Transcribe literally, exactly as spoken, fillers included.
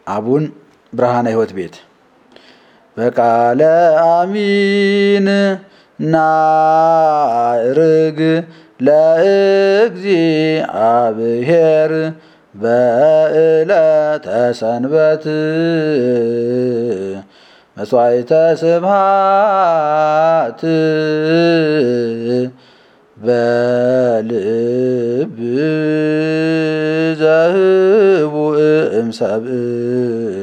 አቡን ብርሃነ ሕይወት ቤት በቃለ አሚን ናርግ ለእግዚአብሔር በዕለተ ሰንበት መስዋዕተ ስብሐት በልብ ዘህቡእ እምሰብእ